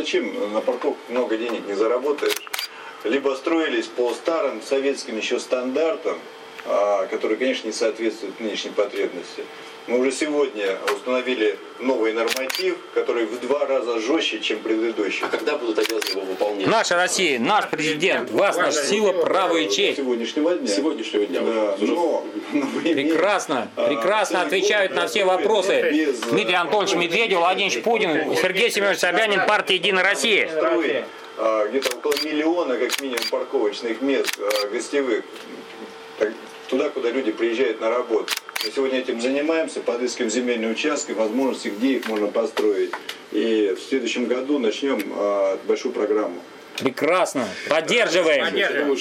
зачем на парковках много денег не заработаешь? Либо строились по старым советским еще стандартам, которые, конечно, не соответствуют нынешней потребности. Мы уже сегодня установили новый норматив, который в 2 раза жестче, чем предыдущий. А когда будут обязаны его выполнять? Наша Россия, наш президент, вас наша сила, право и честь. Сегодняшнего дня. Сегодняшнего дня. Да, но Прекрасно, прекрасно отвечают на все вопросы Дмитрий Анатольевич Медведев, Владимир Путин и Сергей Семенович Собянин, партия «Единая Россия». Где-то около миллиона, как минимум, парковочных мест гостевых, туда, куда люди приезжают на работу. Мы сегодня этим занимаемся, подыскиваем земельные участки, возможности, где их можно построить. И в следующем году начнем большую программу. Прекрасно. Поддерживаем.